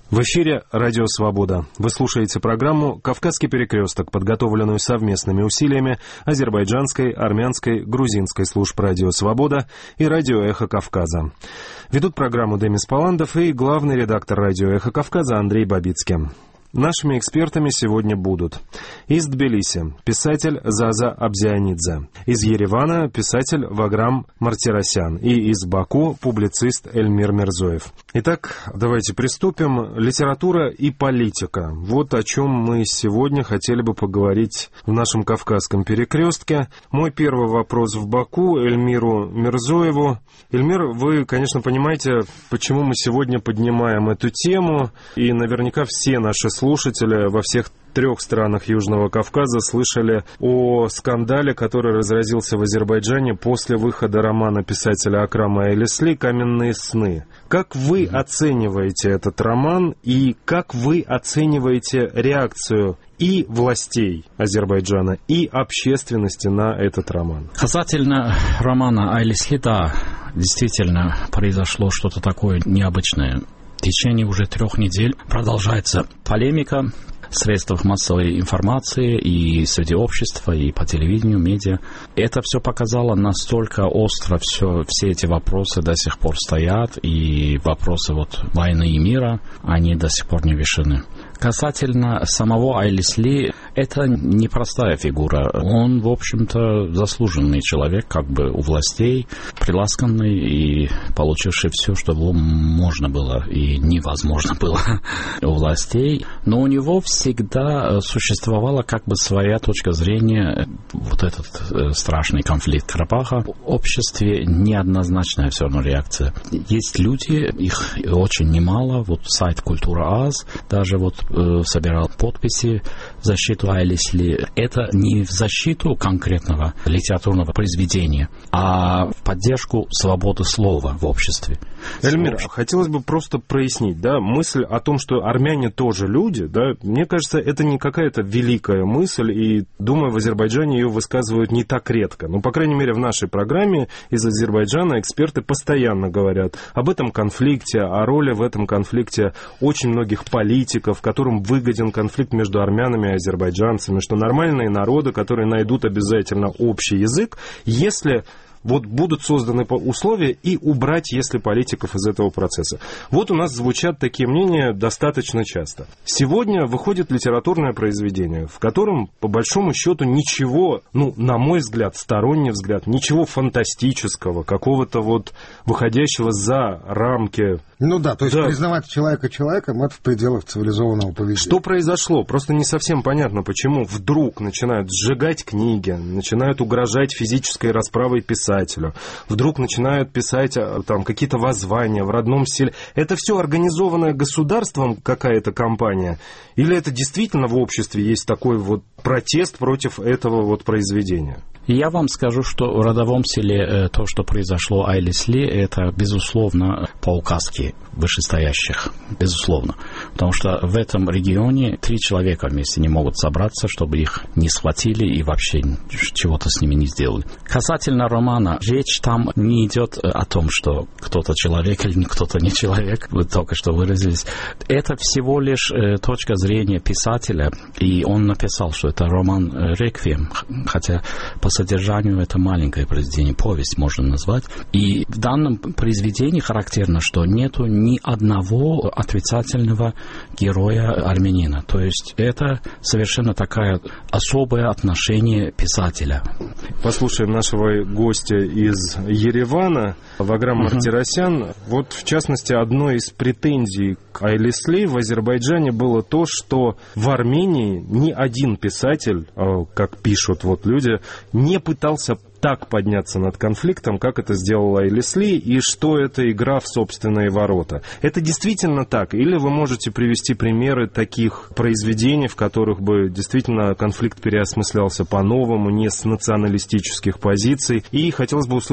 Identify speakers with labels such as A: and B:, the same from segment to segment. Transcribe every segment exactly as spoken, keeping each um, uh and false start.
A: В эфире «Радио Свобода». Вы слушаете программу «Кавказский перекресток», подготовленную совместными усилиями азербайджанской, армянской, грузинской служб «Радио Свобода» и «Радио Эхо Кавказа». Ведут программу Демис Паландов и главный редактор «Радио Эхо Кавказа» Андрей Бабицкий. Нашими экспертами сегодня будут: из Тбилиси писатель Заза Абзианидзе, из Еревана писатель Ваграм Мартиросян и из Баку публицист Эльмир Мирзоев. Итак, давайте приступим. Литература и политика. Вот о чем мы сегодня хотели бы поговорить в нашем Кавказском перекрестке. Мой первый вопрос в Баку Эльмиру Мирзоеву. Эльмир, вы, конечно, понимаете, почему мы сегодня поднимаем эту тему, и наверняка все наши слушатели во всех трех странах Южного Кавказа слышали о скандале, который разразился в Азербайджане после выхода романа писателя Акрама Айлислии «Каменные сны». Как вы mm-hmm. оцениваете этот роман и как вы оцениваете реакцию и властей Азербайджана, и общественности на этот роман?
B: Касательно романа Айлисли, да, действительно произошло что-то такое необычное. В течение уже трех недель продолжается полемика в средствах массовой информации и среди общества, и по телевидению, медиа. Это все показало, настолько остро все, все эти вопросы до сих пор стоят, и вопросы вот войны и мира, они до сих пор не решены. Касательно самого Айлисли, это непростая фигура. Он, в общем-то, заслуженный человек, как бы у властей, приласканный и получивший все, что можно было и невозможно было у властей. Но у него всегда существовала как бы своя точка зрения, вот этот страшный конфликт Карабаха. В обществе неоднозначная все равно реакция. Есть люди, их очень немало, вот сайт Культура АЗ, даже вот собирал подписи в защиту Айлисли. Это не в защиту конкретного литературного произведения, а в поддержку свободы слова в обществе.
A: Эльмир, хотелось бы просто прояснить, да, мысль о том, что армяне тоже люди, да, мне кажется, это не какая-то великая мысль, и, думаю, в Азербайджане ее высказывают не так редко. Ну, по крайней мере, в нашей программе из Азербайджана эксперты постоянно говорят об этом конфликте, о роли в этом конфликте очень многих политиков, которым выгоден конфликт между армянами и азербайджанцами, что нормальные народы, которые найдут обязательно общий язык, если вот будут созданы условия, и убрать, если политиков из этого процесса. Вот у нас звучат такие мнения достаточно часто. Сегодня выходит литературное произведение, в котором, по большому счету, ничего, ну, на мой взгляд, сторонний взгляд, ничего фантастического, какого-то вот выходящего за рамки.
C: Ну да, то есть
A: да.
C: признавать человека человеком — это в пределах цивилизованного поведения.
A: Что произошло? Просто не совсем понятно, почему вдруг начинают сжигать книги, начинают угрожать физической расправой писателю, вдруг начинают писать там какие-то воззвания в родном стиле. Это все организованное государством какая-то кампания? Или это действительно в обществе есть такой вот протест против этого вот произведения?
B: Я вам скажу, что в родовом селе то, что произошло Айлисли, это, безусловно, по указке вышестоящих, безусловно. Потому что в этом регионе три человека вместе не могут собраться, чтобы их не схватили и вообще чего-то с ними не сделали. Касательно романа, речь там не идет о том, что кто-то человек или кто-то не человек, вы только что выразились. Это всего лишь точка зрения писателя, и он написал, что это роман «Реквием», хотя по содержанию это маленькое произведение, повесть можно назвать. И в данном произведении характерно, что нету ни одного отрицательного героя армянина. То есть это совершенно такое особое отношение писателя.
A: Послушаем нашего гостя из Еревана, Ваграм uh-huh. Мартиросян. Вот, в частности, одной из претензий к Айлисли в Азербайджане было то, что в Армении ни один писатель, как пишут вот люди, не пытался так подняться над конфликтом, как это сделала Айлисли, и что это игра в собственные ворота. Это действительно так? Или вы можете привести примеры таких произведений, в которых бы действительно конфликт переосмыслялся по-новому, не с националистических позиций? И хотелось бы услышать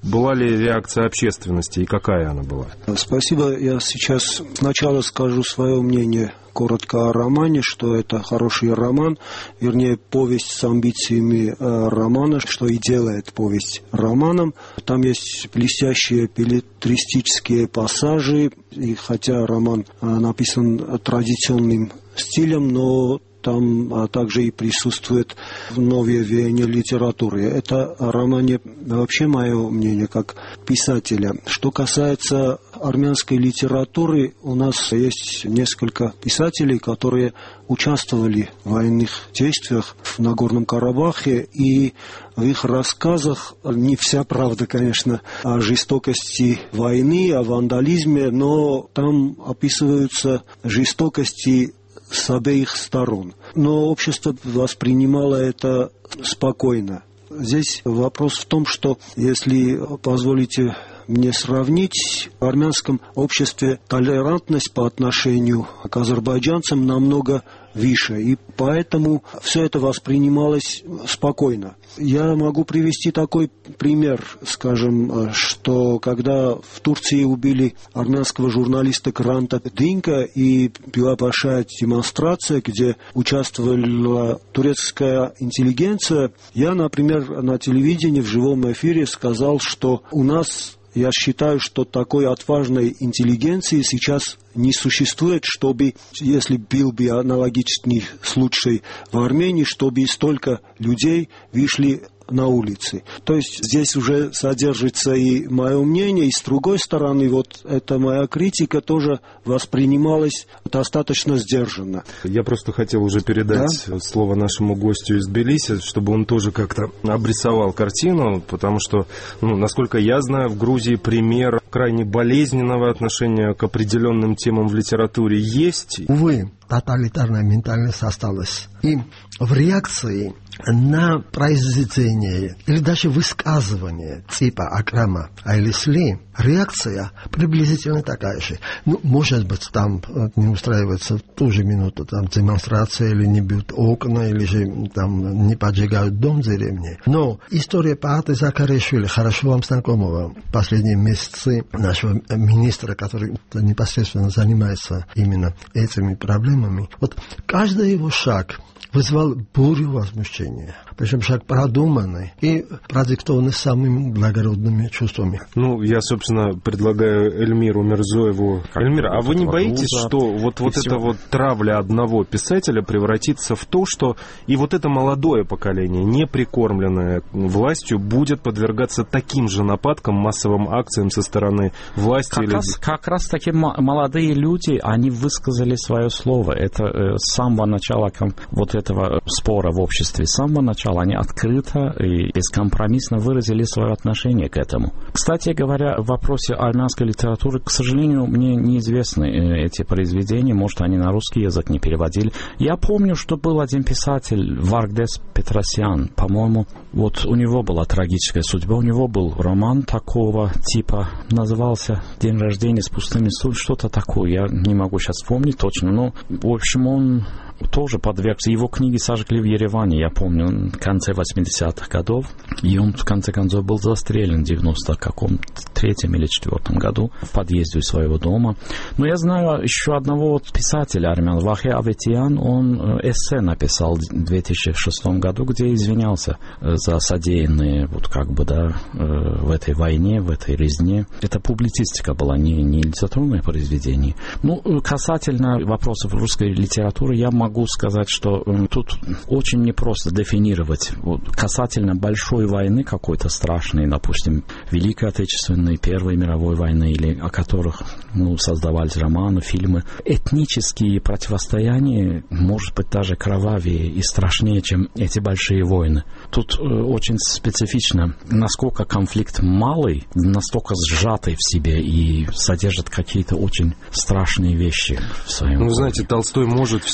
A: была ли реакция общественности и какая она была?
D: Спасибо. Я сейчас сначала скажу свое мнение коротко о романе, что это хороший роман, вернее, повесть с амбициями э, романа, что и делает повесть романом. Там есть блестящие беллетристические пассажи, и хотя роман э, написан традиционным стилем, но там а также и присутствует новое веяние литературы. Это о романе вообще мое мнение как писателя. Что касается армянской литературы, у нас есть несколько писателей, которые участвовали в военных действиях в Нагорном Карабахе, и в их рассказах не вся правда, конечно, о жестокости войны, о вандализме, но там описываются жестокости с обеих сторон. Но общество воспринимало это спокойно. Здесь вопрос в том, что, если позволите мне сравнить, в армянском обществе толерантность по отношению к азербайджанцам намного выше, и поэтому все это воспринималось спокойно. Я могу привести такой пример, скажем, что когда в Турции убили армянского журналиста Гранта Динка, и была большая демонстрация, где участвовала турецкая интеллигенция, я, например, на телевидении в живом эфире сказал, что у нас, я считаю, что такой отважной интеллигенции сейчас не существует, чтобы, если был бы аналогичный случай в Армении, чтобы столько людей вышли на улицы. То есть здесь уже содержится и мое мнение, и с другой стороны, вот эта моя критика тоже воспринималась достаточно сдержанно.
A: Я просто хотел уже передать да? слово нашему гостю из Тбилиси, чтобы он тоже как-то обрисовал картину, потому что, ну, насколько я знаю, в Грузии пример крайне болезненного отношения к определенным темам в литературе есть.
E: Увы, тоталитарная ментальность осталась. И в реакции на произведение или даже высказывание типа Акрама Айлисли реакция приблизительно такая же. Ну, может быть, там не устраивается в ту же минуту там демонстрация, или не бьют окна, или же там не поджигают дом в деревне. Но история Пааты Закаришвили, хорошо вам знакомого, последние месяцы нашего министра, который непосредственно занимается именно этими проблемами, вот каждый его шаг вызвал бурю возмущения. Причем шаг продуманный и продиктованный самыми благородными чувствами.
A: Ну, я, собственно, предлагаю Эльмиру Мирзоеву. Эльмира, а вы не боитесь, что вот, вот эта вот травля одного писателя превратится в то, что и вот это молодое поколение, не прикормленное властью, будет подвергаться таким же нападкам, массовым акциям со стороны власти?
B: Как, или... раз, как раз таки молодые люди, они высказали свое слово. Это э, с самого начала вот этого спора в обществе, с самого начала они открыто и бескомпромиссно выразили свое отношение к этому. Кстати говоря, в вопросе армянской литературы, к сожалению, мне неизвестны эти произведения, может, они на русский язык не переводили. Я помню, что был один писатель, Варгдес Петросян, по-моему, вот у него была трагическая судьба, у него был роман такого типа, назывался «День рождения с пустыми стульями», что-то такое, я не могу сейчас вспомнить точно, но, в общем, он тоже подвергся. Его книги сожгли в Ереване, я помню, в конце восьмидесятых годов. И он, в конце концов, был застрелен в девяносто третьем или четвёртом году в подъезде своего дома. Но я знаю еще одного вот писателя армян, Вахе Аветиян, он эссе написал в две тысячи шестом году, где извинялся за содеянные вот как бы, да, в этой войне, в этой резне. Это публицистика была, не, не литературное произведение. Ну, касательно вопросов русской литературы, я могу Могу сказать, что э, тут очень непросто дефинировать. Вот, касательно большой войны какой-то страшной, допустим, Великой Отечественной, Первой мировой войны, или о которых ну, создавались романы, фильмы, этнические противостояния, может быть, даже кровавее и страшнее, чем эти большие войны. Тут э, очень специфично, насколько конфликт малый, настолько сжатый в себе и содержит какие-то очень страшные вещи в своем.
A: Ну, знаете, Толстой может все-таки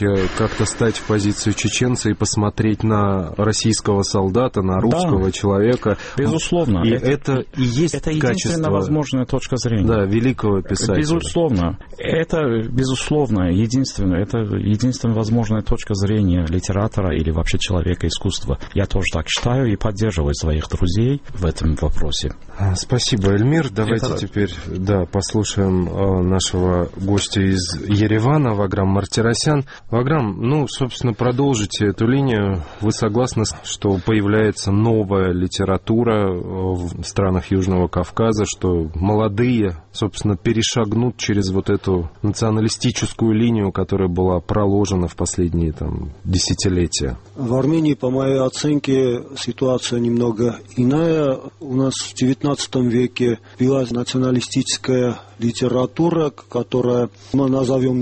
A: как-то стать в позицию чеченца и посмотреть на российского солдата, на русского да, человека.
B: Безусловно.
A: И это, это и есть
B: это
A: качество...
B: Это единственная возможная точка зрения.
A: Да, великого писателя.
B: Безусловно. Это, безусловно, единственная, это единственная возможная точка зрения литератора или вообще человека искусства. Я тоже так считаю и поддерживаю своих друзей в этом вопросе.
A: Спасибо, Эльмир. Давайте это... теперь да, послушаем э, нашего гостя из Еревана, Ваграм Мартиросян. Ваграм, ну, собственно, продолжите эту линию. Вы согласны, что появляется новая литература в странах Южного Кавказа, что молодые, собственно, перешагнут через вот эту националистическую линию, которая была проложена в последние там, десятилетия?
D: В Армении, по моей оценке, ситуация немного иная. У нас в девятнадцатом веке была националистическая литература, которая, мы назовем,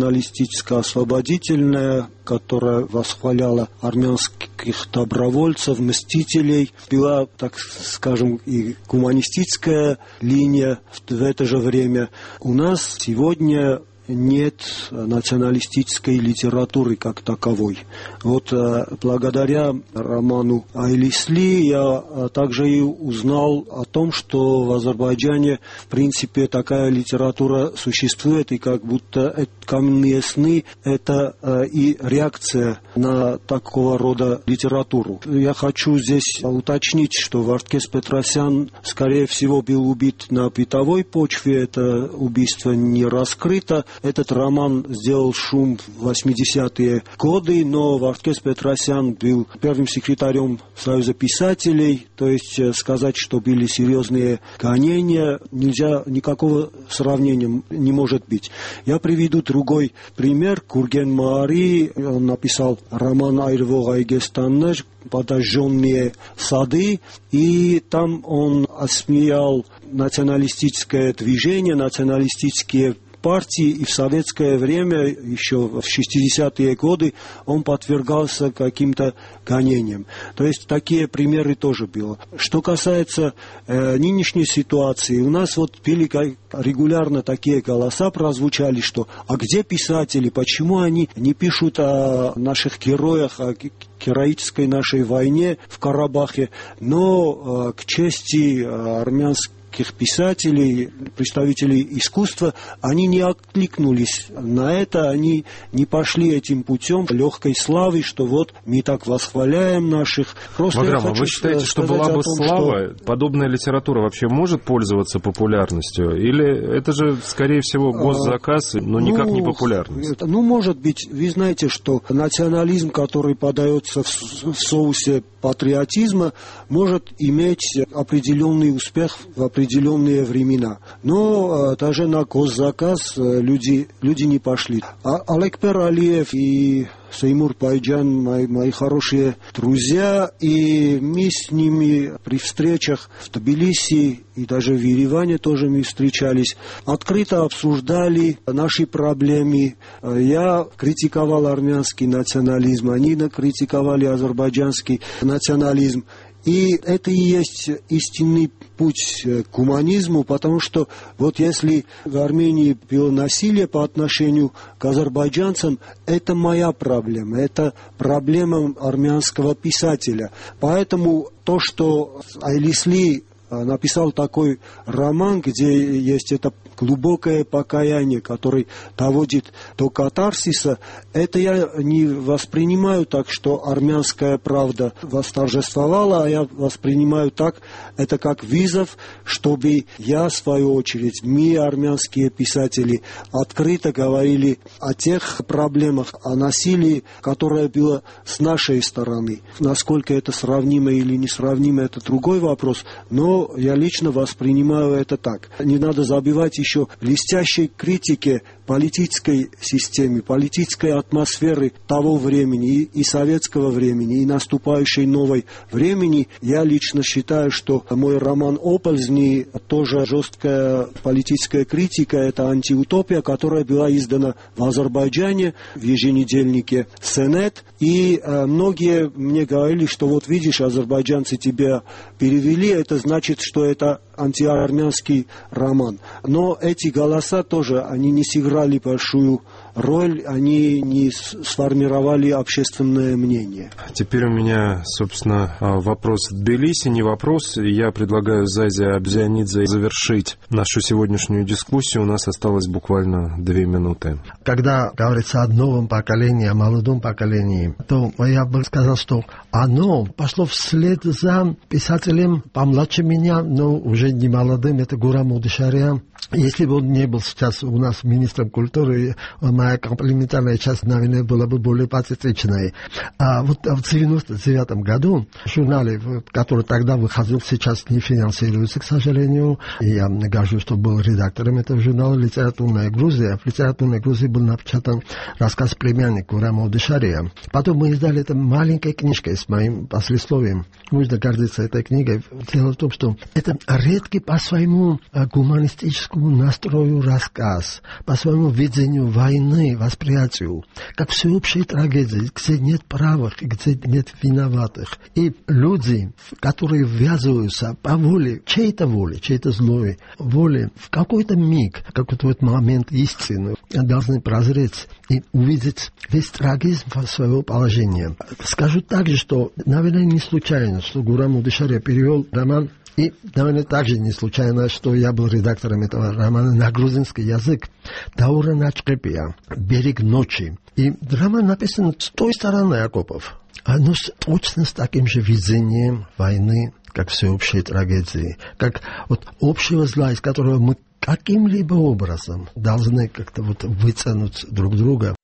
D: националистическо-освободительная, которая восхваляла армянских добровольцев, мстителей. Была, так скажем, и гуманистическая линия в это же время. У нас сегодня нет националистической литературы как таковой. Вот благодаря роману Айлисли я также и узнал о том, что в Азербайджане в принципе такая литература существует, и как будто «Каменные сны» — это и реакция на такого рода литературу. Я хочу здесь уточнить, что Вардкес Петросян, скорее всего, был убит на бытовой почве. Это убийство не раскрыто. Этот роман сделал шум в восьмидесятые годы, но Вардкес Петросян был первым секретарем Союза писателей, то есть сказать, что были серьезные гонения, нельзя, никакого сравнения не может быть. Я приведу другой пример. Гурген Маари, он написал роман «Айрвог Айгестаннер», «Подожженные сады», и там он осмеял националистическое движение, националистические партии, и в советское время, еще в шестидесятые годы, он подвергался каким-то гонениям. То есть такие примеры тоже было. Что касается э, нынешней ситуации, у нас вот были регулярно такие голоса прозвучали, что «а где писатели, почему они не пишут о наших героях, о героической нашей войне в Карабахе?» Но э, к чести э, армянских писателей, представителей искусства, они не откликнулись на это, они не пошли этим путем легкой славы, что вот мы так восхваляем наших. Просто
A: Ваграм, а вы считаете, что была бы том, слава, что... подобная литература вообще может пользоваться популярностью? Или это же, скорее всего, госзаказ, но никак ну, не популярность?
D: Это, ну, может быть, вы знаете, что национализм, который подается в, в соусе патриотизма, может иметь определенный успех в определенные времена. Но даже на госзаказ люди, люди не пошли. А Алекпер Алиев и Сеймур Пайджан, мои, мои хорошие друзья, и мы с ними при встречах в Тбилиси и даже в Ереване тоже мы встречались, открыто обсуждали наши проблемы. Я критиковал армянский национализм, они критиковали азербайджанский национализм. И это и есть истинный путь к гуманизму, потому что вот если в Армении было насилие по отношению к азербайджанцам, это моя проблема, это проблема армянского писателя. Поэтому то, что Айлисли написал такой роман, где есть это глубокое покаяние, которое доводит до катарсиса, это я не воспринимаю так, что армянская правда восторжествовала, а я воспринимаю так, это как вызов, чтобы я, в свою очередь, мы, армянские писатели, открыто говорили о тех проблемах, о насилии, которое было с нашей стороны. Насколько это сравнимо или несравнимо, это другой вопрос, но я лично воспринимаю это так. Не надо забивать еще блестящей критике политической системе, политической атмосферы того времени и, и советского времени, и наступающей новой времени. Я лично считаю, что мой роман «Оползни» тоже жесткая политическая критика, это антиутопия, которая была издана в Азербайджане в еженедельнике «Сенет». И э, многие мне говорили, что вот видишь, азербайджанцы тебя перевели, это значит, что это антиармянский роман. Но эти голоса тоже, они не сыграли большую роль, они не сформировали общественное мнение.
A: Теперь у меня, собственно, вопрос в Тбилиси, не вопрос. Я предлагаю Зазе Абзианидзе завершить нашу сегодняшнюю дискуссию. У нас осталось буквально две минуты.
E: Когда говорится о новом поколении, о молодом поколении, то я бы сказал, что оно пошло вслед за писателем помладше меня, но уже не молодым, это Гурам Удышария. Если бы он не был сейчас у нас министром культуры, моя комплиментарная часть, наверное, была бы более патетичной. А вот в девяносто девятом году в журнале, который тогда выходил, сейчас не финансируется, к сожалению, и я горжусь, что был редактором этого журнала «Литературная Грузия». В «Литературной Грузии» был напечатан рассказ «Племянник» Гурама Удышария. Потом мы издали это маленькой книжкой с моим послесловием. Можно гордиться этой книгой. Дело в том, что это редкий по своему гуманистическому настрою рассказ, по своему видению войны, восприятию, как всеобщей трагедии, где нет правых и где нет виноватых. И люди, которые ввязываются по воле, чьей-то воле, чьей-то злой воле, в какой-то миг, какой-то вот момент истины, должны прозреть и увидеть весь трагизм своего положения. Скажу также, что, наверное, не случайно, что Гурам Удышария перевел роман. И, наверное, также не случайно, что я был редактором этого романа на грузинский язык. Даура Начкепия, «Берег ночи». И роман написан с той стороны окопов. Оно точно с таким же видением войны, как всеобщей трагедии, как вот общего зла, из которого мы каким-либо образом должны как-то вот вытянуть друг друга.